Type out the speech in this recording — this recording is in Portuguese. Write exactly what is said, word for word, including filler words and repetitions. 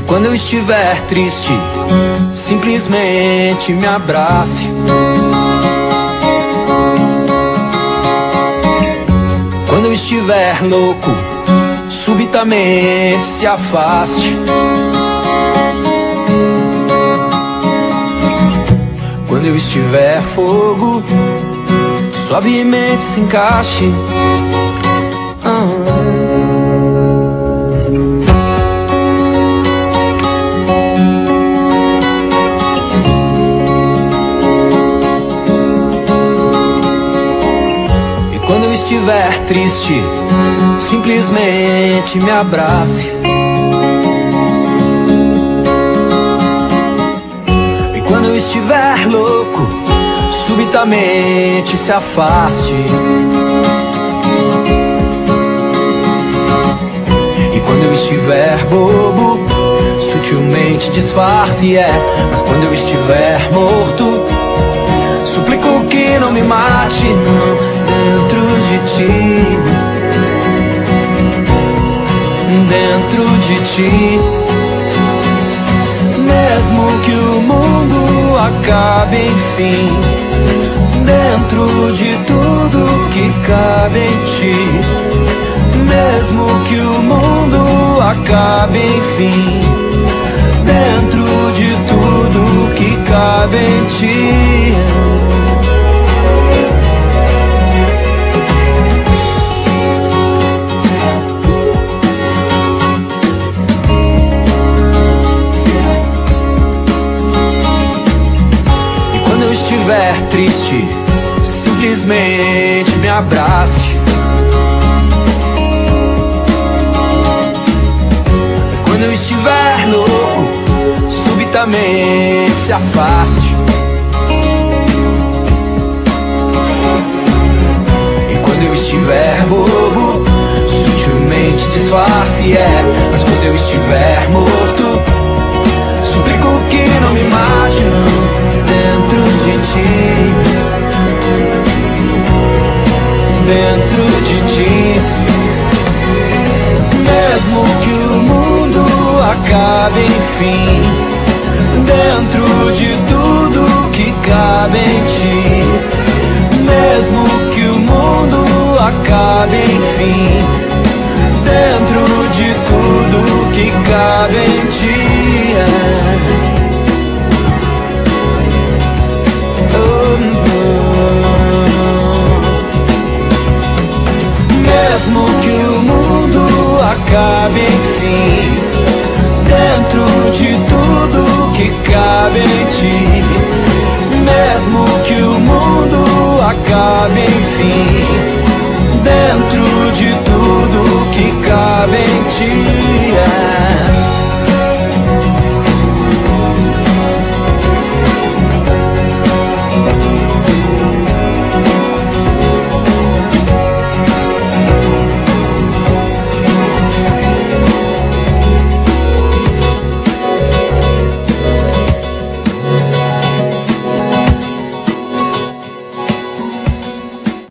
Quando eu estiver triste, simplesmente me abrace. Quando eu estiver louco, subitamente se afaste. Quando eu estiver fogo, suavemente se encaixe. Ah. Quando eu estiver triste, simplesmente me abrace. E quando eu estiver louco, subitamente se afaste. E quando eu estiver bobo, sutilmente disfarce, é. Mas quando eu estiver morto, suplico que não me mate, não. Dentro de ti, dentro de ti, mesmo que o mundo acabe enfim, dentro de tudo que cabe em ti, mesmo que o mundo acabe enfim, dentro de tudo que cabe em ti. Estiver triste, simplesmente me abrace. Quando eu estiver louco, subitamente se afaste. E quando eu estiver bobo, sutilmente disfarce, é. Mas quando eu estiver morto, suplico que não me mate, não. Dentro de ti, dentro de ti, mesmo que o mundo acabe enfim, dentro de tudo que cabe em ti, mesmo que o mundo acabe enfim, dentro de tudo que cabe em ti, é. Mesmo que o mundo acabe enfim, dentro de tudo que cabe em ti, mesmo que o mundo acabe enfim,